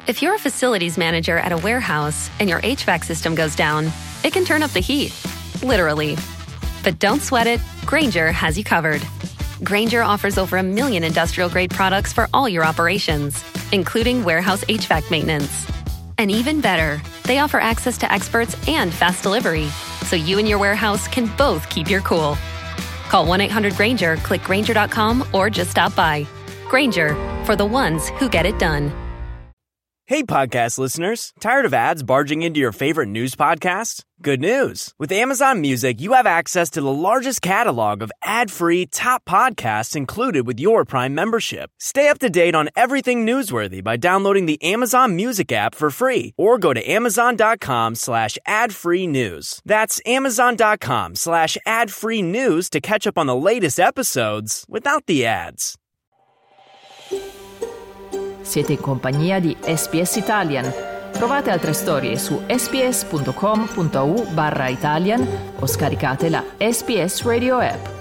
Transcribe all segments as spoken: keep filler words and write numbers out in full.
If you're a facilities manager at a warehouse and your H V A C system goes down, it can turn up the heat, literally. But don't sweat it, Grainger has you covered. Grainger offers over a million industrial-grade products for all your operations, including warehouse H V A C maintenance. And even better, they offer access to experts and fast delivery, so you and your warehouse can both keep your cool. Call one eight hundred Grainger, click Grainger dot com, or just stop by. Grainger, for the ones who get it done. Hey, podcast listeners. Tired of ads barging into your favorite news podcasts? Good news. With Amazon Music, you have access to the largest catalog of ad-free top podcasts included with your Prime membership. Stay up to date on everything newsworthy by downloading the Amazon Music app for free or go to amazon.com slash ad-free news. That's amazon.com slash ad-free news to catch up on the latest episodes without the ads. Siete in compagnia di S B S Italian. Trovate altre storie su sbs.com.au barra Italian o scaricate la S B S Radio app.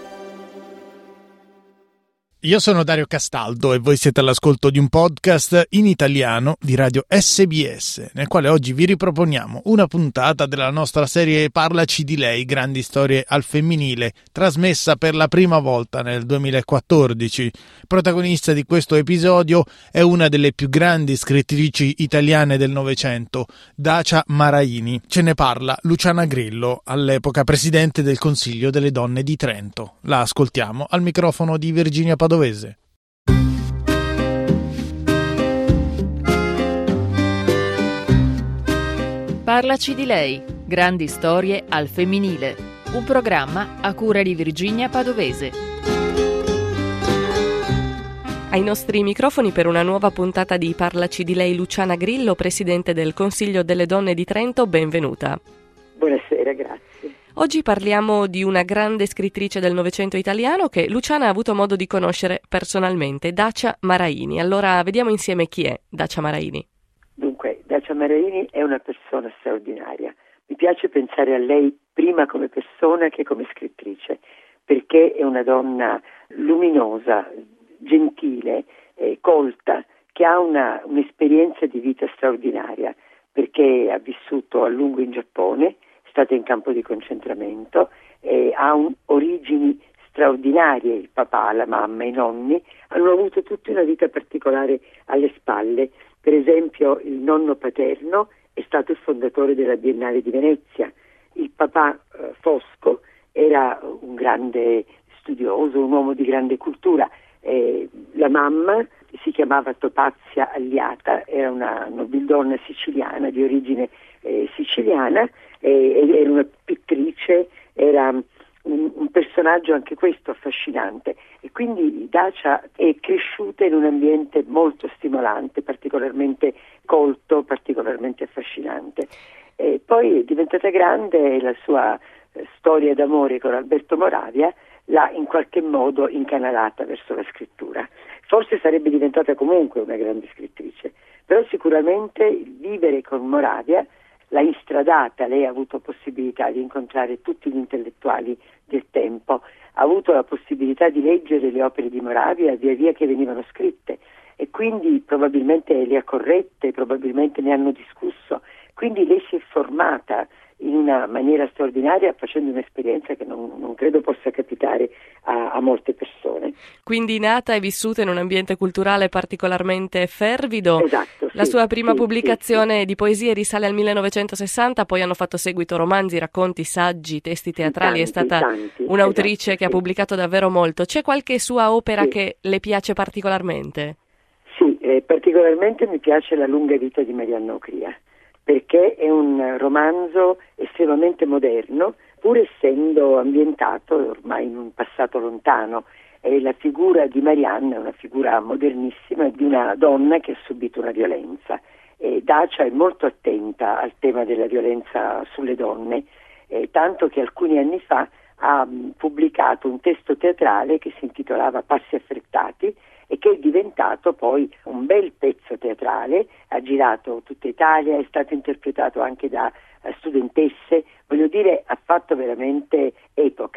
Io sono Dario Castaldo e voi siete all'ascolto di un podcast in italiano di Radio S B S, nel quale oggi vi riproponiamo una puntata della nostra serie Parlaci di lei, grandi storie al femminile, trasmessa per la prima volta nel duemilaquattordici. Protagonista di questo episodio è una delle più grandi scrittrici italiane del Novecento, Dacia Maraini. Ce ne parla Luciana Grillo, all'epoca presidente del Consiglio delle Donne di Trento. La ascoltiamo al microfono di Virginia Padovese. Parlaci di lei, grandi storie al femminile, un programma a cura di Virginia Padovese. Ai nostri microfoni per una nuova puntata di Parlaci di lei Luciana Grillo, presidente del Consiglio delle Donne di Trento, benvenuta. Buonasera, grazie. Oggi parliamo di una grande scrittrice del Novecento italiano che Luciana ha avuto modo di conoscere personalmente, Dacia Maraini. Allora vediamo insieme chi è Dacia Maraini. Dunque, Dacia Maraini è una persona straordinaria. Mi piace pensare a lei prima come persona che come scrittrice, perché è una donna luminosa, gentile, eh, colta, che ha una, un'esperienza di vita straordinaria, perché ha vissuto a lungo in Giappone, è stata in campo di concentramento, eh, ha un, origini straordinarie, il papà, la mamma, i nonni hanno avuto tutti una vita particolare alle spalle. Per esempio il nonno paterno è stato il fondatore della Biennale di Venezia, il papà eh, Fosco era un grande studioso, un uomo di grande cultura, eh, la mamma si chiamava Topazia Alliata, era una nobildonna siciliana di origine eh, siciliana, eh, era una pittrice, era un, un personaggio anche questo affascinante, e quindi Dacia è cresciuta in un ambiente molto stimolante, particolarmente colto, particolarmente affascinante. E poi è diventata grande e la sua eh, storia d'amore con Alberto Moravia l'ha in qualche modo incanalata verso la scrittura. Forse sarebbe diventata comunque una grande scrittrice, però sicuramente il vivere con Moravia l'ha instradata. Lei ha avuto possibilità di incontrare tutti gli intellettuali del tempo, ha avuto la possibilità di leggere le opere di Moravia via via che venivano scritte, e quindi probabilmente le ha corrette, probabilmente ne hanno discusso, quindi lei si è formata in una maniera straordinaria facendo un'esperienza che non, non credo possa capitare a, a molte persone. Quindi nata e vissuta in un ambiente culturale particolarmente fervido. Esatto, La sì, sua prima sì, pubblicazione sì, sì. di poesie risale al millenovecentosessanta, poi hanno fatto seguito romanzi, racconti, saggi, testi teatrali. Tanti, È stata tanti, un'autrice esatto, che ha sì. pubblicato davvero molto. C'è qualche sua opera Sì. che le piace particolarmente? Sì, eh, particolarmente mi piace La lunga vita di Marianna Ocria, perché è un romanzo estremamente moderno, pur essendo ambientato ormai in un passato lontano. E la figura di Marianna è una figura modernissima di una donna che ha subito una violenza. E Dacia è molto attenta al tema della violenza sulle donne, eh, tanto che alcuni anni fa ha mh, pubblicato un testo teatrale che si intitolava Passi affrettati, e che è diventato poi un bel pezzo teatrale, ha girato tutta Italia, è stato interpretato anche da uh, studentesse, voglio dire, ha fatto veramente epoca.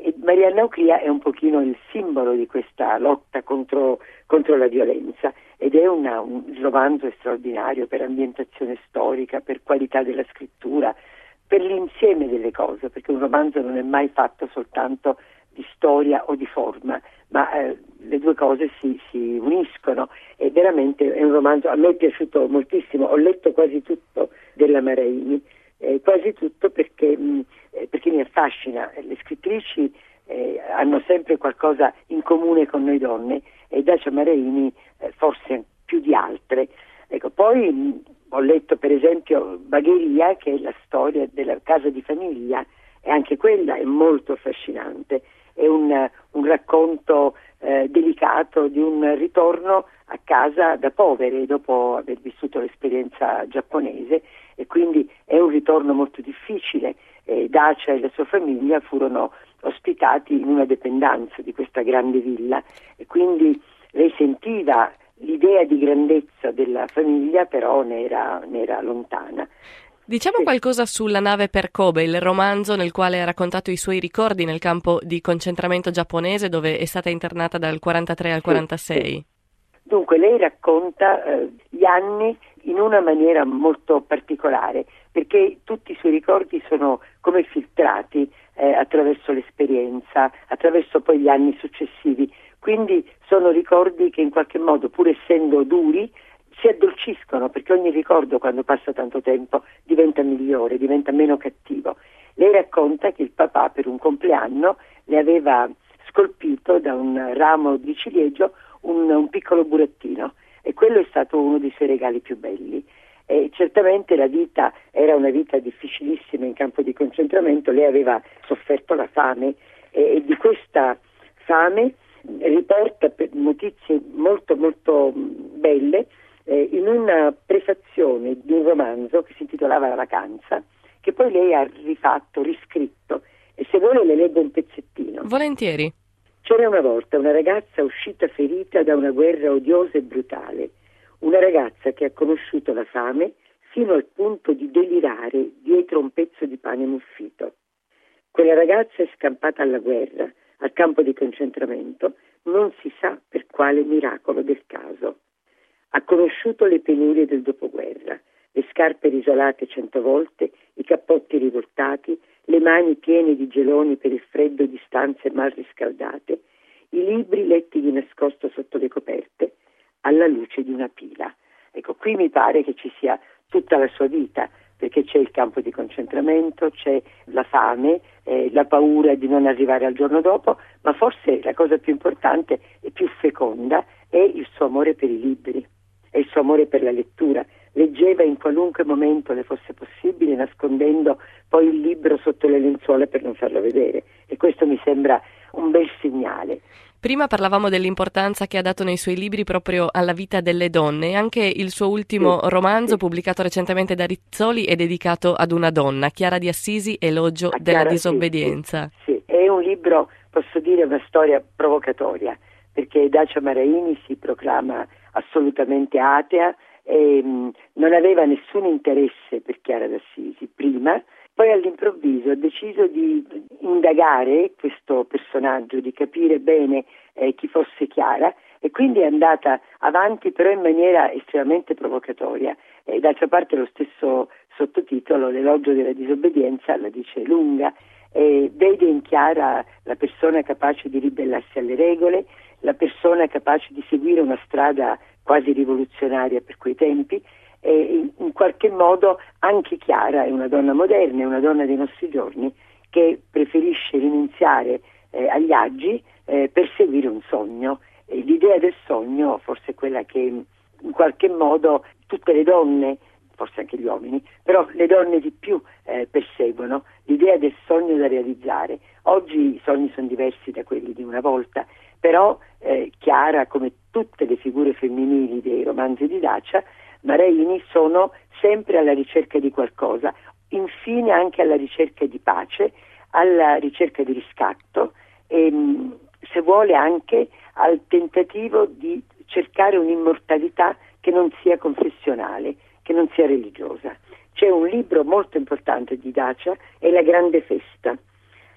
E Marianna Ocria è un pochino il simbolo di questa lotta contro, contro la violenza, ed è una, un romanzo straordinario per ambientazione storica, per qualità della scrittura, per l'insieme delle cose, perché un romanzo non è mai fatto soltanto di storia o di forma, ma eh, le due cose si, si uniscono. E veramente è un romanzo, a me è piaciuto moltissimo, ho letto quasi tutto della Maraini, eh, quasi tutto perché, mh, eh, perché mi affascina. Le scrittrici eh, hanno sempre qualcosa in comune con noi donne, e Dacia Maraini eh, forse più di altre. Ecco, poi mh, ho letto per esempio Bagheria, che è la storia della casa di famiglia, e anche quella è molto affascinante. È un, un racconto eh, delicato di un ritorno a casa da povere dopo aver vissuto l'esperienza giapponese, e quindi è un ritorno molto difficile. Eh, Dacia e la sua famiglia furono ospitati in una dependenza di questa grande villa, e quindi lei sentiva l'idea di grandezza della famiglia, però ne era, ne era lontana. Diciamo Sì. qualcosa sulla nave per Kobe, il romanzo nel quale ha raccontato i suoi ricordi nel campo di concentramento giapponese, dove è stata internata dal quarantatré al quarantasei. Sì, sì. Dunque lei racconta eh, gli anni in una maniera molto particolare, perché tutti i suoi ricordi sono come filtrati eh, attraverso l'esperienza, attraverso poi gli anni successivi. Quindi sono ricordi che in qualche modo, pur essendo duri, si addolciscono, perché ogni ricordo, quando passa tanto tempo, diventa migliore, diventa meno cattivo. Lei racconta che il papà per un compleanno le aveva scolpito da un ramo di ciliegio un, un piccolo burattino, e quello è stato uno dei suoi regali più belli. E certamente la vita era una vita difficilissima in campo di concentramento. Lei aveva sofferto la fame, e, e di questa fame riporta notizie molto molto belle eh, in una prefazione di un romanzo che si intitolava La vacanza, che poi lei ha rifatto, riscritto, e se vuole le leggo un pezzettino. Volentieri. C'era una volta una ragazza uscita ferita da una guerra odiosa e brutale, una ragazza che ha conosciuto la fame fino al punto di delirare dietro un pezzo di pane muffito. Quella ragazza è scampata alla guerra, al campo di concentramento, non si sa per quale miracolo del caso. Ha conosciuto le penurie del dopoguerra, le scarpe risolate cento volte, i cappotti rivoltati, le mani piene di geloni per il freddo di stanze mal riscaldate, i libri letti di nascosto sotto le coperte, alla luce di una pila. Ecco, qui mi pare che ci sia tutta la sua vita, perché c'è il campo di concentramento, c'è la fame, eh, la paura di non arrivare al giorno dopo, ma forse la cosa più importante e più feconda è il suo amore per i libri, è il suo amore per la lettura. Leggeva in qualunque momento le fosse possibile, nascondendo poi il libro sotto le lenzuola per non farlo vedere, e questo mi sembra un bel segnale. Prima parlavamo dell'importanza che ha dato nei suoi libri proprio alla vita delle donne, e anche il suo ultimo sì, romanzo, sì. pubblicato recentemente da Rizzoli, è dedicato ad una donna, Chiara di Assisi, Elogio A della Chiara, disobbedienza. Sì, sì, sì. È un libro, posso dire, una storia provocatoria, perché Dacia Maraini si proclama assolutamente atea e mh, non aveva nessun interesse per Chiara d'Assisi prima. Poi all'improvviso ha deciso di indagare questo personaggio, di capire bene eh, chi fosse Chiara, e quindi è andata avanti però in maniera estremamente provocatoria. E d'altra parte lo stesso sottotitolo, L'elogio della disobbedienza, la dice lunga, e vede in Chiara la persona capace di ribellarsi alle regole, la persona capace di seguire una strada quasi rivoluzionaria per quei tempi. E in, in qualche modo anche Chiara è una donna moderna, è una donna dei nostri giorni che preferisce rinunziare eh, agli agi eh, per seguire un sogno. E l'idea del sogno forse è quella che in qualche modo tutte le donne, forse anche gli uomini, però le donne di più eh, perseguono, l'idea del sogno da realizzare. Oggi i sogni sono diversi da quelli di una volta, però eh, Chiara, come tutte le figure femminili dei romanzi di Dacia Maraini, sono sempre alla ricerca di qualcosa, infine anche alla ricerca di pace, alla ricerca di riscatto e, se vuole, anche al tentativo di cercare un'immortalità che non sia confessionale, che non sia religiosa. C'è un libro molto importante di Dacia, è La grande festa.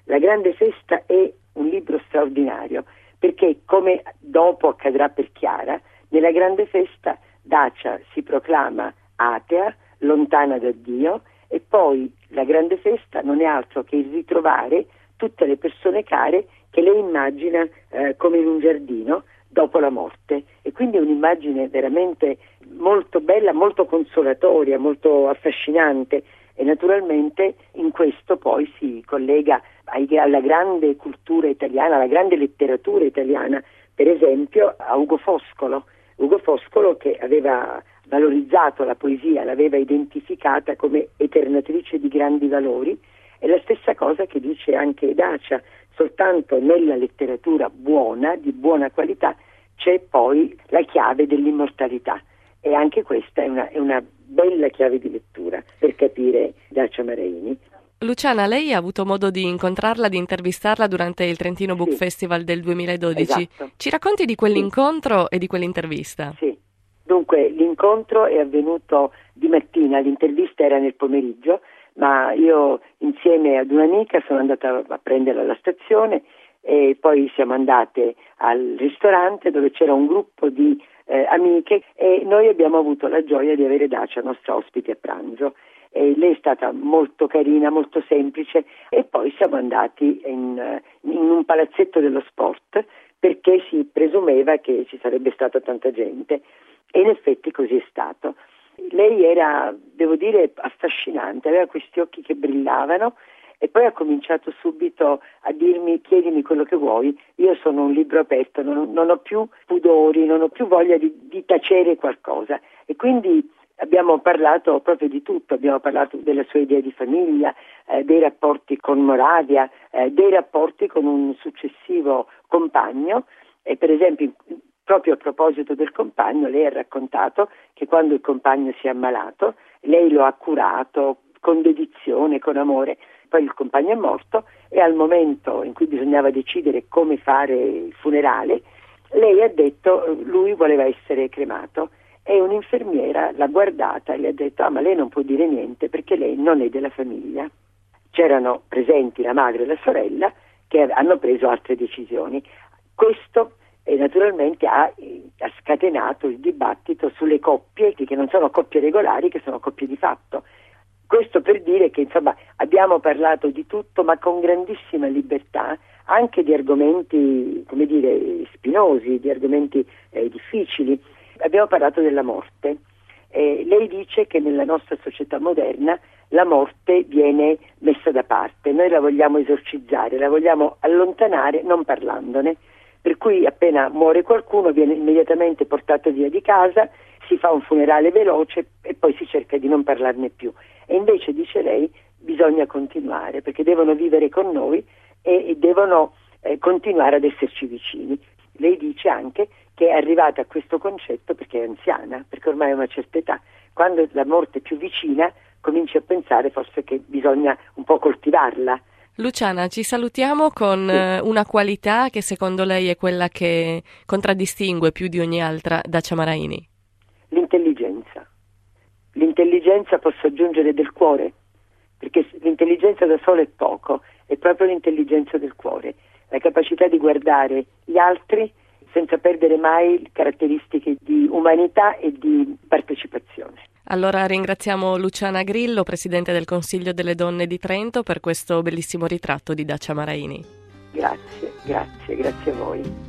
La Grande Festa è un libro straordinario, perché, come dopo accadrà per Chiara, nella Grande Festa Dacia si proclama atea, lontana da Dio, e poi la Grande Festa non è altro che il ritrovare tutte le persone care che lei immagina eh, come in un giardino dopo la morte, e quindi è un'immagine veramente molto bella, molto consolatoria, molto affascinante, e naturalmente in questo poi si collega ai, alla grande cultura italiana, alla grande letteratura italiana, per esempio a Ugo Foscolo, Ugo Foscolo che aveva valorizzato la poesia, l'aveva identificata come eternatrice di grandi valori. È la stessa cosa che dice anche Dacia, soltanto nella letteratura buona, di buona qualità, c'è poi la chiave dell'immortalità, e anche questa è una, è una bella chiave di lettura per capire Dacia Maraini. Luciana, lei ha avuto modo di incontrarla, di intervistarla durante il Trentino Book Sì. Festival del duemiladodici. Esatto. Ci racconti di quell'incontro Sì. e di quell'intervista? Sì. Dunque, l'incontro è avvenuto di mattina, l'intervista era nel pomeriggio, ma io insieme ad un'amica sono andata a prenderla alla stazione e poi siamo andate al ristorante dove c'era un gruppo di eh, amiche, e noi abbiamo avuto la gioia di avere Dacia nostra ospite a pranzo. E lei è stata molto carina, molto semplice, e poi siamo andati in, in un palazzetto dello sport perché si presumeva che ci sarebbe stata tanta gente, e in effetti così è stato. Lei era, devo dire, affascinante, aveva questi occhi che brillavano, e poi ha cominciato subito a dirmi: chiedimi quello che vuoi, io sono un libro aperto, non, non ho più pudori, non ho più voglia di, di tacere qualcosa. E quindi abbiamo parlato proprio di tutto, abbiamo parlato della sua idea di famiglia, eh, dei rapporti con Moravia, eh, dei rapporti con un successivo compagno, e per esempio proprio a proposito del compagno lei ha raccontato che quando il compagno si è ammalato lei lo ha curato con dedizione, con amore. Poi il compagno è morto, e al momento in cui bisognava decidere come fare il funerale, lei ha detto lui voleva essere cremato, e un'infermiera l'ha guardata e le ha detto: ah, ma lei non può dire niente perché lei non è della famiglia. C'erano presenti la madre e la sorella che hanno preso altre decisioni. Questo eh, naturalmente ha, ha scatenato il dibattito sulle coppie che non sono coppie regolari, che sono coppie di fatto. Questo per dire che insomma abbiamo parlato di tutto, ma con grandissima libertà, anche di argomenti, come dire, spinosi, di argomenti eh, difficili. Abbiamo parlato della morte. Eh, lei dice che nella nostra società moderna la morte viene messa da parte, noi la vogliamo esorcizzare, la vogliamo allontanare non parlandone, per cui appena muore qualcuno viene immediatamente portato via di casa, si fa un funerale veloce e poi si cerca di non parlarne più. E invece, dice lei, bisogna continuare, perché devono vivere con noi e, e devono eh, continuare ad esserci vicini. Lei dice anche che è arrivata a questo concetto perché è anziana, perché ormai ha una certa età. Quando la morte è più vicina cominci a pensare forse che bisogna un po' coltivarla. Luciana, ci salutiamo con Sì. una qualità che secondo lei è quella che contraddistingue più di ogni altra Dacia Maraini. L'intelligenza. L'intelligenza, posso aggiungere, del cuore, perché l'intelligenza da sola è poco, è proprio l'intelligenza del cuore, la capacità di guardare gli altri senza perdere mai caratteristiche di umanità e di partecipazione. Allora ringraziamo Luciana Grillo, Presidente del Consiglio delle Donne di Trento, per questo bellissimo ritratto di Dacia Maraini. Grazie, grazie, grazie a voi.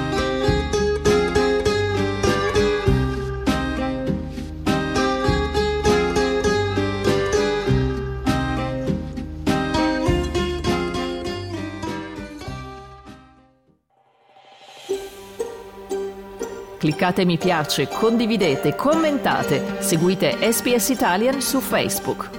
Cliccate mi piace, condividete, commentate, seguite S B S Italian su Facebook.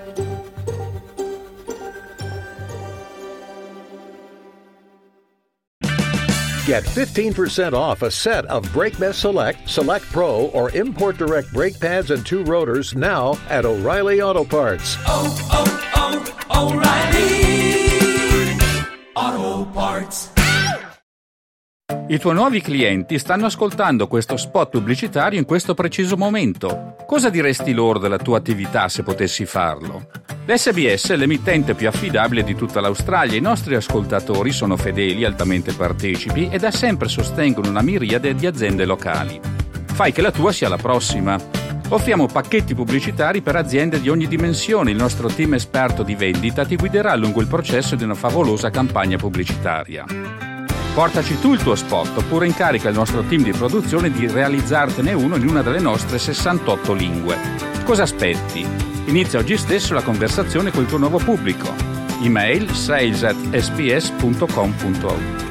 Get fifteen percent off a set of BrakeMess Select, Select Pro, or Import Direct brake pads and two rotors now at O'Reilly Auto Parts. Oh, oh, oh, O'Reilly Auto Parts. I tuoi nuovi clienti stanno ascoltando questo spot pubblicitario in questo preciso momento. Cosa diresti loro della tua attività se potessi farlo? L'S B S è l'emittente più affidabile di tutta l'Australia. I nostri ascoltatori sono fedeli, altamente partecipi e da sempre sostengono una miriade di aziende locali. Fai che la tua sia la prossima. Offriamo pacchetti pubblicitari per aziende di ogni dimensione. Il nostro team esperto di vendita ti guiderà lungo il processo di una favolosa campagna pubblicitaria. Portaci tu il tuo spot oppure incarica il nostro team di produzione di realizzartene uno in una delle nostre sessantotto lingue. Cosa aspetti? Inizia oggi stesso la conversazione col tuo nuovo pubblico. Email sales at s b s punto com punto a u.